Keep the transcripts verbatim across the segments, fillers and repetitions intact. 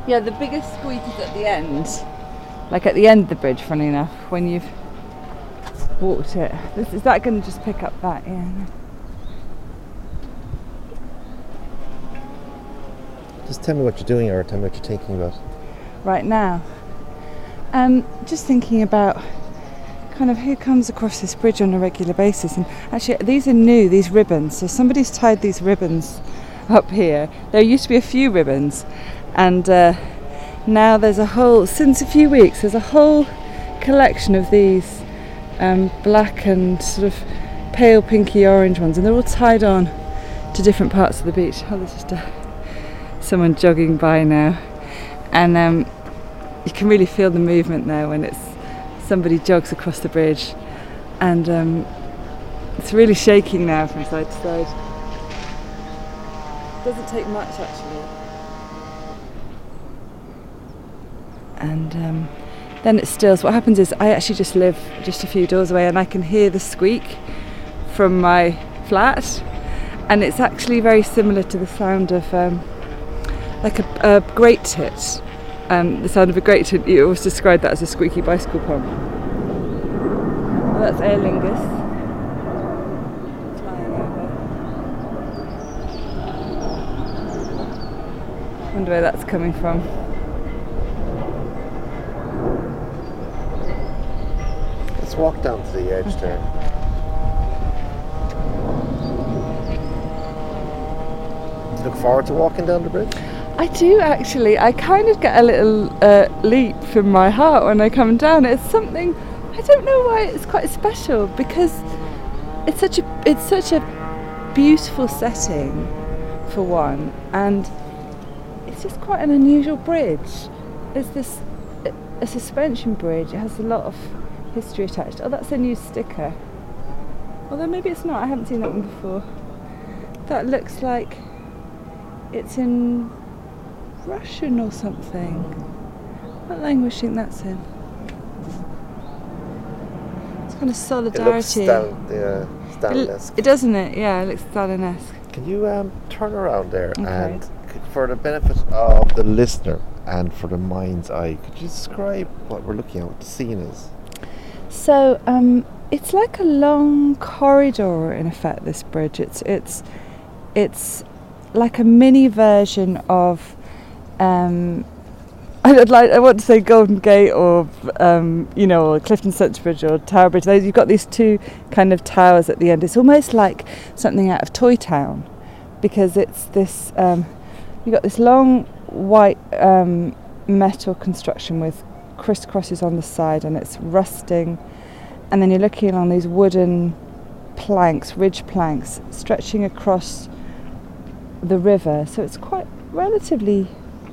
Yeah, the biggest squeak is at the end. Like at the end of the bridge, funny enough, when you've walked it. This, is that going to just pick up that? Yeah. Just tell me what you're doing, or tell me what you're thinking about. Right now, um, just thinking about kind of who comes across this bridge on a regular basis. And actually, these are new, these ribbons. So somebody's tied these ribbons up here. There used to be a few ribbons, and uh, now there's a whole, since a few weeks, there's a whole collection of these um, black and sort of pale pinky orange ones, and they're all tied on to different parts of the beach. Oh, there's just a, someone jogging by now, and um, you can really feel the movement there when it's somebody jogs across the bridge, and um, it's really shaking now from side to side. It doesn't take much actually. And um, then it stills. What happens is I actually just live just a few doors away, and I can hear the squeak from my flat, and it's actually very similar to the sound of um, like a, a grate tit. Um, the sound of a grate tit. You always describe that as a squeaky bicycle pump. Well, that's Aer Lingus flying over. Wonder where that's coming from. Let's walk down to the edge Okay. there. Do you look forward to walking down the bridge? I do actually. I kind of get a little uh, leap from my heart when I come down. It's something, I don't know why, it's quite special, because it's such a it's such a beautiful setting for one, and it's just quite an unusual bridge. It's this a suspension bridge. It has a lot of history attached. Oh, that's a new sticker. Although maybe it's not. I haven't seen that one before. That looks like it's in Russian or something. What language do you think that's in? It's kind of solidarity. It looks Stal- yeah, Stalinesque. It, it doesn't it? Yeah, it looks Stalinesque. Can you um, turn around there, Okay. and c- for the benefit of the listener and for the mind's eye, could you describe what we're looking at, what the scene is? So um, it's like a long corridor in effect. This bridge. It's it's it's like a mini version of. Um, I'd like. I want to say Golden Gate or um, you know, or Clifton Centre Bridge or Tower Bridge. Those, you've got these two kind of towers at the end. It's almost like something out of Toy Town, because it's this. Um, you've got this long white um, metal construction with crisscrosses on the side, and it's rusting. And then you're looking along these wooden planks, ridge planks, stretching across the river. So it's quite relatively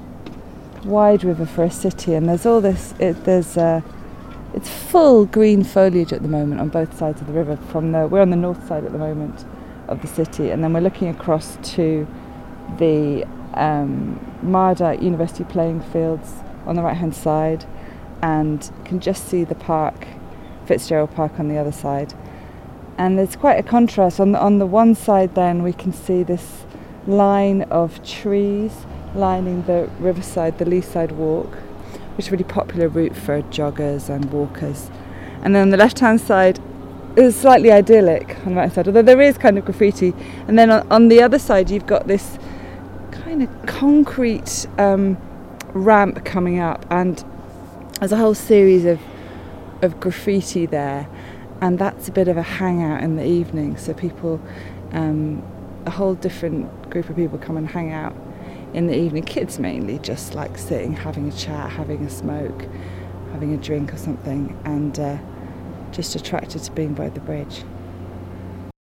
wide river for a city, and there's all this it, there's uh, it's full green foliage at the moment on both sides of the river. From the we're on the north side at the moment of the city, and then we're looking across to the um, Mardyke University playing fields on the right hand side, and can just see the park, Fitzgerald Park, on the other side. And there's quite a contrast. On the, on the one side then we can see this line of trees lining the riverside, the Leaside Walk, which is a really popular route for joggers and walkers. And then on the left-hand side is slightly idyllic on the right side, although there is kind of graffiti. And then on, on the other side you've got this kind of concrete um, ramp coming up, and there's a whole series of of graffiti there, and that's a bit of a hangout in the evening. So people, um, a whole different group of people come and hang out in the evening. Kids mainly, just like sitting, having a chat, having a smoke, having a drink or something, and uh, just attracted to being by the bridge.